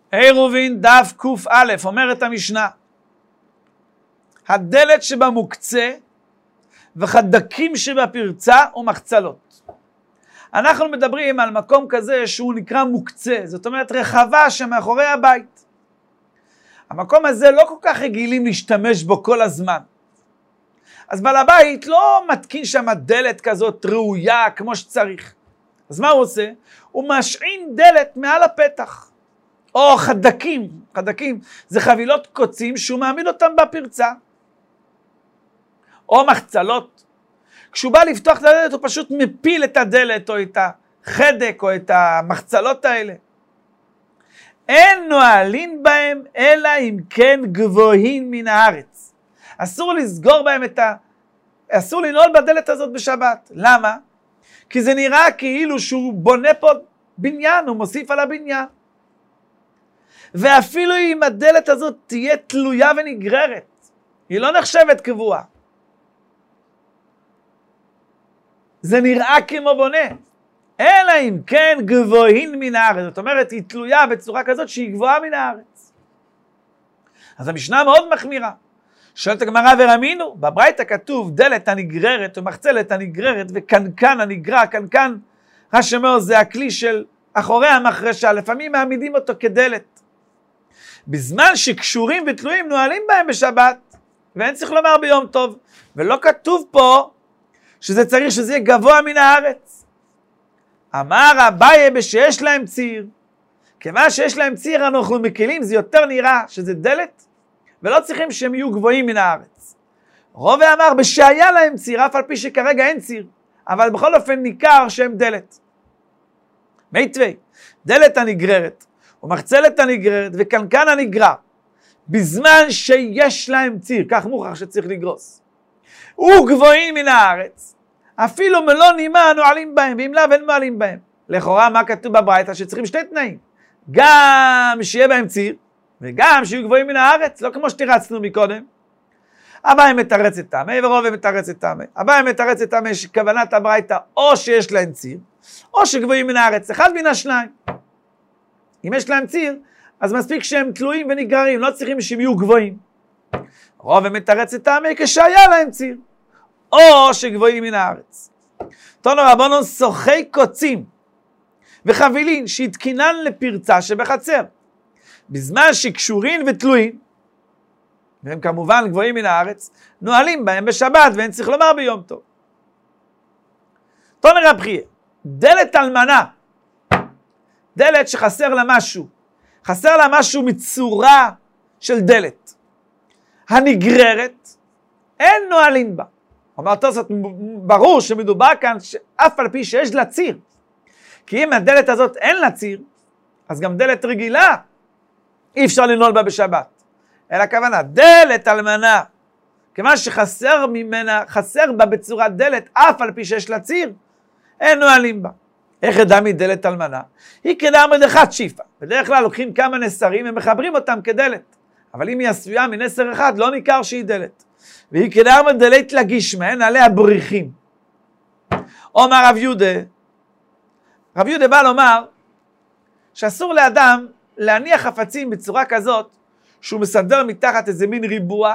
עירובין דף ק"א, אומרת המשנה, הדלת שבמוקצה וחדקים שבפרצה ומחצלות. אנחנו מדברים על מקום כזה שהוא נקרא מוקצה, זאת אומרת רחבה שמאחורי הבית. המקום הזה לא כל כך רגילים להשתמש בו כל הזמן. אז בעל הבית לא מתקין שם דלת כזאת ראויה כמו שצריך. אז מה הוא עושה? הוא משעין דלת מעל הפתח. או חדקים, חדקים זה חבילות קוצים שהוא מעמיד אותם בפרצה. או מחצלות. כשהוא בא לפתוח את הדלת הוא פשוט מפיל את הדלת או את החדק או את המחצלות האלה. אין נועלים בהם אלא אם כן גבוהים מן הארץ. אסור לסגור בהם אסור לנעול בדלת הזאת בשבת. למה? כי זה נראה כאילו שהוא בונה פה בניין, הוא מוסיף על הבניין. ואפילו אם הדלת הזאת תהיה תלויה ונגררת, היא לא נחשבת קבועה. זה נראה כמו בונה. אלא אם כן גבוהים מן הארץ. זאת אומרת, היא תלויה בצורה כזאת שהיא גבוהה מן הארץ. אז המשנה מאוד מחמירה. שואלת הגמרא ורמינו, בברייתא כתוב דלת הנגררת ומחצלת הנגררת וקנקן הנגרר. קנקן, רש"י אומר, זה הכלי של אחורי המחרשה, לפעמים מעמידים אותו כדלת. בזמן שקשורים ותלויים נועלים בהם בשבת, ואין צריך לומר ביום טוב. ולא כתוב פה שזה צריך שזה יהיה גבוה מן הארץ. אמר אביי בשיש להם ציר, כיוון שיש להם ציר אנחנו מקלים, זה יותר נראה שזה דלת, ולא צריכים שהם יהיו גבוהים מן הארץ. רובה אמר בשהיה להם ציר, אף על פי שכרגע אין ציר, אבל בכל אופן ניכר שהם דלת. מיתווי, דלת הנגררת, ומחצלת הנגררת, וקנקן הנגרר, בזמן שיש להם ציר, כך מוכרח שצריך לגרוס, וגבוהים מן הארץ, אפילו מלוא נימה נועלים בהם, ואם לאו אין נועלים בהם. לכאורה מה כתוב בברייתא? שצריכים שתי תנאים, גם שיהיה בהם ציר, וגם שיהיו גבוהים מן הארץ, לא כמו שתירצנו מקודם. אביי מתרץ את תמי ורובה מתרץ את תמי. אביי מתרץ את תמי שכוונת הברייתא או שיש להם ציר, או שגבוהים מן הארץ, אחד מן השניים. אם יש להם ציר, אז מספיק שהם תלויים ונגררים, לא צריכים שהם יהיו גבוהים. רובה מתרץ את תמי כשהיה להם ציר, או שגבוהים מן הארץ. תנו רבנן סוחי קוצים וחבילין שהתקינן לפרצה שבחצר, בזמן שקשורין ותלויים, והם כמובן גבוהים מן הארץ, נועלים בהם בשבת ואין צריך לומר ביום טוב. תנו רב חייא, דלת אלמנה, דלת שחסר לה משהו, חסר לה משהו מצורה של דלת, הנגררת, אין נועלים בה. אומר תוספות, ברור שמדובר כאן שאף על פי שיש לה ציר, כי אם הדלת הזאת אין לה ציר, אז גם דלת רגילה אי אפשר לנעול בה בשבת. אלא הכוונה, דלת אלמנה, כיוון שחסר ממנה, חסר בה בצורת דלת, אף על פי שיש לה ציר, אין נועלים בה. איך ידע מדלת אלמנה? היא כדאמר דחת שיפה. בדרך כלל לוקחים כמה נסרים ומחברים אותם כדלת. אבל אם היא עשויה מנסר אחד, לא ניכר שהיא דלת. והיא כדאמר דלת לגישמה, אין עליה בריחים. אומר רב יהודה בא לומר, שאסור לאדם להניח חפצים בצורה כזאת, שהוא מסדר מתחת איזה מין ריבוע,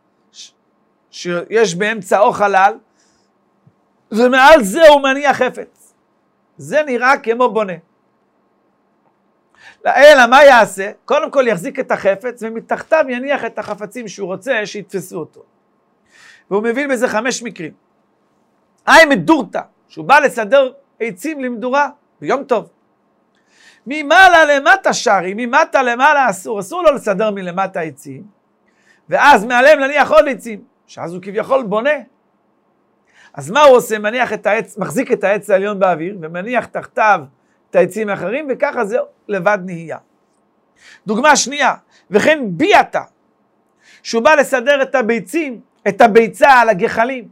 שיש באמצעו חלל, ומעל זה הוא מניח חפץ. זה נראה כמו בונה. אלא מה יעשה? קודם כל יחזיק את החפץ, ומתחתיו יניח את החפצים שהוא רוצה שיתפסו אותו. והוא מביא בזה 5 מקרים. מדורתא, שהוא בא לסדר עצים למדורה, ביום טוב. ממעלה למטה שרי, ממטה למעלה אסור לו לסדר מלמטה עצים, ואז מעליהם להניח עוד עצים, שאז הוא כביכול בונה. אז מה הוא עושה? מניח את העץ, מחזיק את העץ העליון באוויר, ומניח תחתיו את העצים האחרים, וככה זה לבד נהיה. דוגמה שנייה, וכן ביאתה, שהוא בא לסדר את הביצים, את הביצה על הגחלים.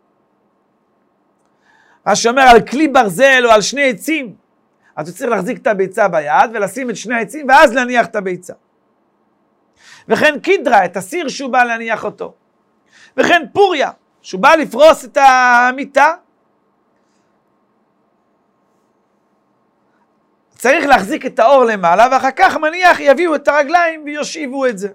מה שאומר על כלי ברזל או על 2 עצים, אז הוא צריך להחזיק את הביצה ביד ולשים את 2 העצים ואז להניח את הביצה. וכן קידרה, את הסיר שהוא בא להניח אותו. וכן פוריה, שהוא בא לפרוס את המיטה. צריך להחזיק את האור למעלה, ואחר כך מניח יביאו את הרגליים ויושיבו את זה.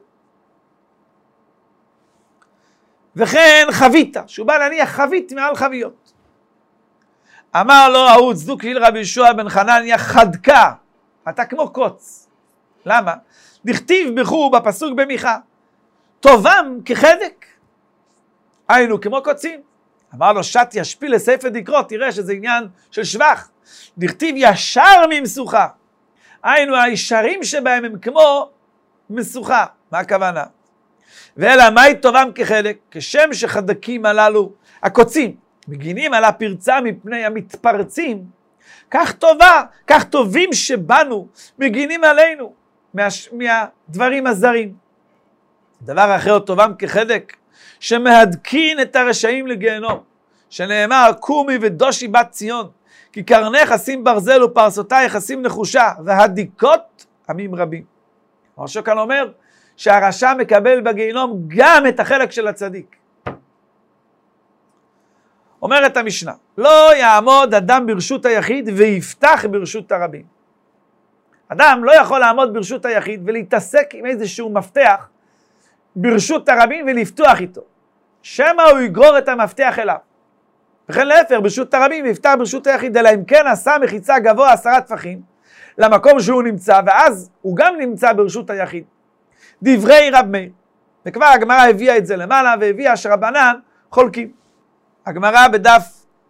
וכן חבית, שהוא בא להניח חבית מעל חביות. אמר לו ההוא צדוק ליל רבי יהושע בן חנניה, חדקה, אתה כמו קוץ. למה? דכתיב בחור בפסוק במיכה, טובם כחדק, היינו כמו קוצים. אמר לו שת ישפיל לספר דקרות, תראה שזה עניין של שבח. דכתיב ישר ממשוכה, היינו הישרים שבהם הם כמו משוכה. מה הכוונה? ואלא מהי טובם כחדק? כשם שחדקים הללו, הקוצים, מגינים על הפרצה מפני המתפרצים, כך טובים שבנו, מגינים עלינו מהדברים הזרים. דבר אחר, טובם כחדק, שמהדקין את הרשעים לגיהנום, שנאמר קומי ודושי בת ציון, כי קרנך אשים ברזל ופרסותייך אשים נחושה, והדיקות עמים רבים. מרשו כאן אומר שהרשע מקבל בגיהנום גם את החלק של הצדיק. אומרת המשנה, לא יעמוד אדם ברשות היחיד ויפתח ברשות הרבים. אדם לא יכול לעמוד ברשות היחיד ולהתעסק עם איזשהו מפתח ברשות הרבים ולפתוח איתו. שמא הוא יגרור את המפתח אליו. וכן להפך, ברשות הרבים ויפתח ברשות היחיד, אלא אם כן עשה מחיצה גבוה 10 טפחים למקום שהוא נמצא, ואז הוא גם נמצא ברשות היחיד. דברי רב מאיר. וכבר הגמרא הביאה את זה למעלה, והביאה שרבנן חולקים. הגמרא בדף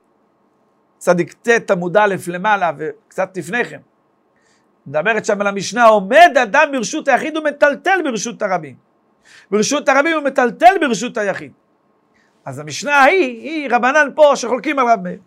צדיק ט' עמוד א' למעלה וקצת לפניכם, מדברת שם על המשנה, עומד אדם ברשות היחיד ומטלטל ברשות הרבים. ברשות הרבים הוא מטלטל ברשות היחיד. אז המשנה היא רבנן פה שחולקים על רב מאיר.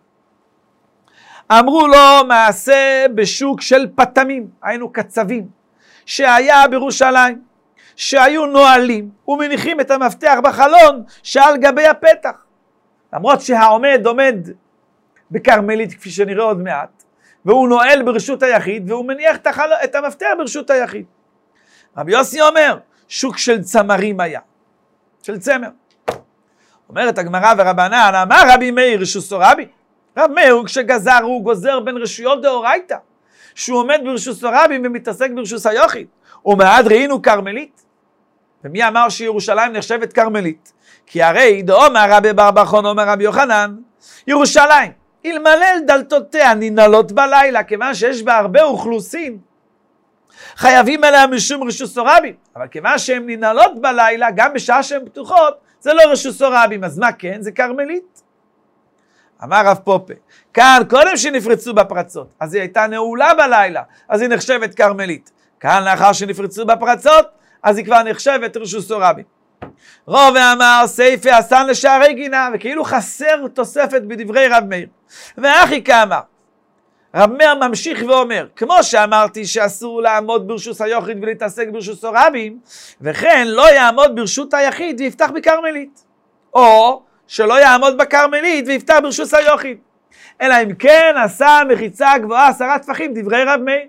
אמרו לו מעשה בשוק של פטמים, היינו קצבים, שהיה בירושלים, שהיו נועלים ומניחים את המפתח בחלון שעל גבי הפתח. למרות שהעומד עומד בקרמלית כפי שנראה עוד מעט, והוא נועל ברשות היחיד, והוא מניח את המפתח ברשות היחיד. רבי יוסי אומר, שוק של צמרים היה, של צמר. אומרת הגמרא ורבנן, אמר רבי מאיר רשוסו רבי. רב מאיר כשגזר הוא גוזר בין רשויות דאורייתא, שהוא עומד ברשוסו רבי ומתעסק ברשוס היחיד. ומעד ראינו קרמלית. ומי אמר שירושלים נחשבת קרמלית? כי הרי דאמר רבי בר בכון אומר רבי יוחנן, ירושלים אלמלא דלתותיה ננעלות בלילה, כיוון שיש בה הרבה אוכלוסין, חייבים עליה משום רשוסו רבים, אבל כיוון שהן ננעלות בלילה, גם בשעה שהן פתוחות, זה לא רשוסו רבים, אז מה כן? זה קרמלית. אמר רב פופה, כאן קודם שנפרצו בפרצות, אז היא הייתה נעולה בלילה, אז היא נחשבת קרמלית. כאן לאחר שנפרצו בפרצות, אז היא כבר נחשבת רשוסו רבים. רוב אמר סייפה עשן לשערי גינה, וכאילו חסר תוספת בדברי רב מאיר. ואחי כאמר, רב מאיר ממשיך ואומר, כמו שאמרתי שאסור לעמוד ברשות היחיד ולהתעסק ברשות רבים, וכן לא יעמוד ברשות היחיד ויפתח בקרמלית, או שלא יעמוד בקרמלית ויפתח ברשות היחיד, אלא אם כן עשה מחיצה גבוהה 10 טפחים, דברי רב מאיר.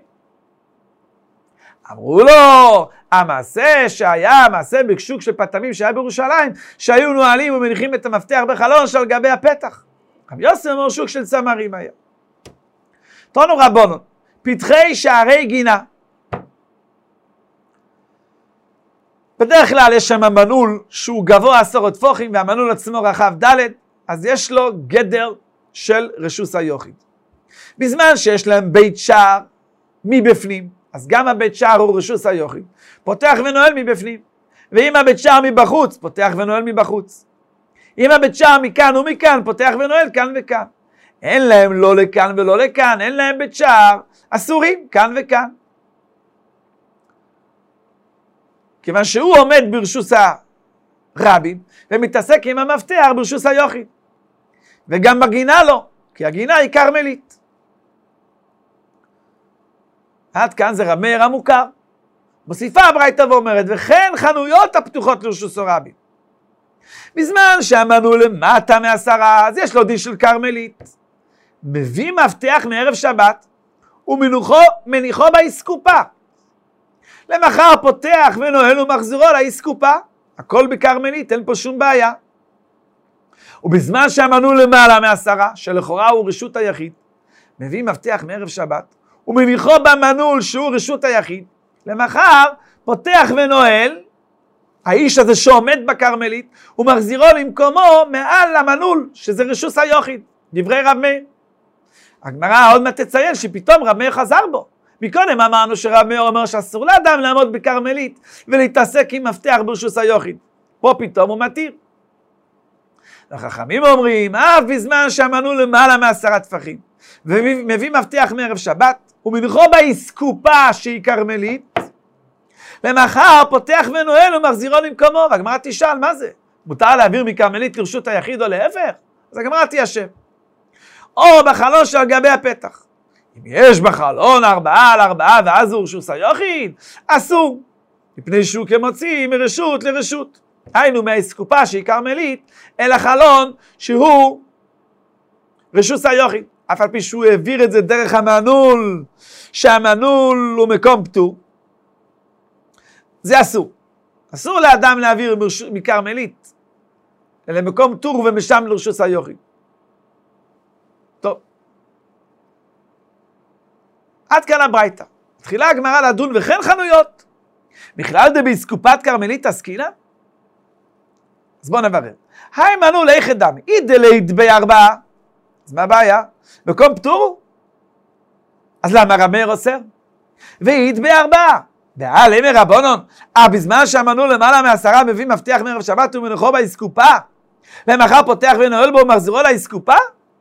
אמרו לו, המעשה שהיה מעשה בשוק של פטמים שהיה בירושלים, שהיו נועלים ומניחים את המפתח בחלון שעל גבי הפתח. רבי יוסי אומר שוק של צמרים היה. תנו רבונון, פתחי שערי גינה. בדרך כלל יש שם מנעול שהוא גבוה 10 טפחים והמנעול עצמו רחב ד', אז יש לו גדר של רשוס היחיד. בזמן שיש להם בית שער מבפנים, אז גם הבית שער הוא רשוס היחיד, פותח ונועל מבפנים. ואם הבית שער מבחוץ, פותח ונועל מבחוץ. אם הבית שער מכאן ומכאן, פותח ונועל כאן וכאן. אין להם לא לכאן ולא לכאן, אין להם בית שער, אסורים כאן וכאן. כיוון שהוא עומד ברשוס הרבים, ומתעסק עם המפתח ברשוס היחיד. וגם בגינה לא, כי הגינה היא קרמלית. עד כאן זה רב מאיר המוכר. מוסיפה הברייתא ואומרת, וכן חנויות הפתוחות לרשוסו רבים. בזמן שעמדנו למטה מ10, אז יש לו דין של קרמלית. מביא מפתח מערב שבת, ומניחו באסקופה. למחר פותח ונועל ומחזירו לאסקופה. הכל בקרמלית, אין פה שום בעיה. ובזמן שעמדנו למעלה מ10, שלכאורה הוא רשות היחיד, מביא מפתח מערב שבת, ומניחו במנעול שהוא רשות היחיד, למחר פותח ונועל, האיש הזה שעומד בכרמלית, ומחזירו למקומו מעל המנעול, שזה רשות היחיד, דברי רב מאיר. הגמרא עוד מעט תציין שפתאום רב מאיר חזר בו. מקודם אמרנו שרב מאיר אומר שאסור לאדם לעמוד בכרמלית ולהתעסק עם מפתח ברשות היחיד. פה פתאום הוא מתיר. החכמים אומרים, אף בזמן שהמנעול למעלה מ10 טפחים, ומביא מפתח מערב שבת, ומניחו באסקופה שהיא כרמלית, למחר פותח ונועל ומחזירו למקומו. והגמרא תשאל, מה זה? מותר להעביר מכרמלית לרשות היחיד או להפך? אז הגמרא תיישב. או בחלון שעל גבי הפתח. אם יש בחלון 4 על 4 ואז הוא רשות היחיד, אסור. מפני שהוא כמוציא מרשות לרשות. היינו מהאסקופה שהיא כרמלית, אל החלון שהוא רשות היחיד. אף על פי שהוא העביר את זה דרך המנעול, שהמנעול הוא מקום פטור. זה אסור. אסור לאדם להעביר מכרמלית למקום פטור ומשם לרשות היחיד. טוב. עד כאן הברייתא. התחילה הגמרא לדון וכן חנויות. בכלל זה באסקופת כרמלית עסקינן? אז בואו נברר. היי מנעול איכא דמי, אידלית ב4. אז מה הבעיה? מקום פטור? אז למה רב מאיר אוסר? ואית ב4. בעל אמר רבונון, בזמן שהמנעול למעלה מ10 מביא מפתח מערב שבת ומניחו באסקופה, למחר פותח ונועל בו ומחזירו לאסקופה?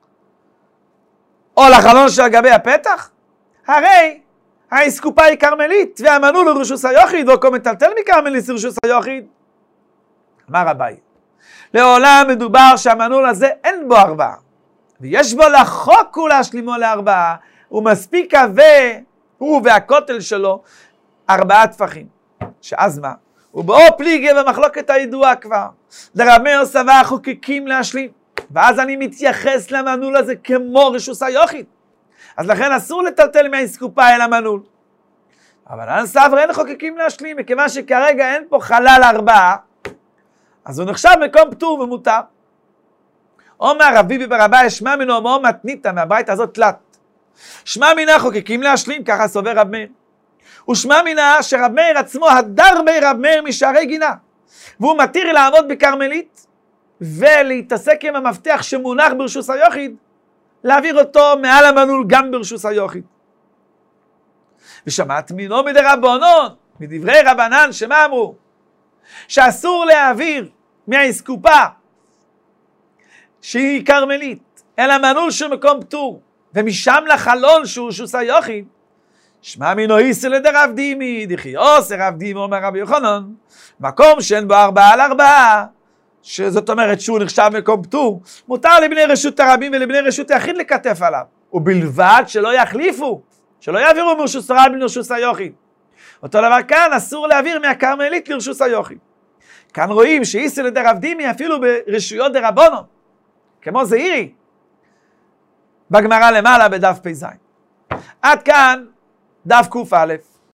או לחלון שעל גבי הפתח? הרי האסקופה היא כרמלית, והמנעול הוא רשות היחיד, או כה מטלטל מכרמלית רשות היחיד. אמר אביי, לעולם מדובר שהמנעול הזה אין בו 4, ויש בו לחוק ולהשלימו ל4, הוא מספיק עבה, הוא והכותל שלו, 4 טפחים. שאז מה? ובאו פליגי במחלוקת הידועה כבר. דרב מאיר סבר חוקקים להשלים, ואז אני מתייחס למנעול הזה כמו רשות היחיד. אז לכן אסור לטלטל מהאסקופה אל המנעול. אבל אין סבר אין חוקקים להשלים, מכיוון שכרגע אין פה חלל 4, אז הוא נחשב מקום פטור ומותר. אומר רב ביבי בר אבאי, שמע מינו אומר מתניתא, מהברייתא הזאת תלת. שמע מינה חוקקים להשלים, ככה סובר רב מאיר. ושמע מינה שרב מאיר עצמו הדר בי רב מאיר משערי גינה, והוא מתיר לעמוד בכרמלית ולהתעסק עם המפתח שמונח ברשות היחיד, להעביר אותו מעל המנעול גם ברשות היחיד. ושמעת מינו מדרבנן, מדברי רבנן, שמה אמרו? שאסור להעביר מהאסקופה שהיא כרמלית אל המנעול של מקום פטור, ומשם לחלון שהוא רשות היחיד. שמע מינו איסא לדרב דימי, דכי עושה רב דימי אומר רבי יוחנן, מקום שאין בו 4 על 4, שזאת אומרת שהוא נחשב מקום פטור, מותר לבני רשות הרבים ולבני רשות היחיד לקטף עליו, ובלבד שלא יחליפו, שלא יעבירו מרשות הרבים לרשות היחיד. אותו דבר כאן, אסור להעביר מהכרמלית לרשות היחיד. כאן רואים שאיסא לדרב דימי אפילו ברשויות דרבנן, כמו זעירי, בגמרא למעלה בדף פ"ז. עד כאן דף ק"א.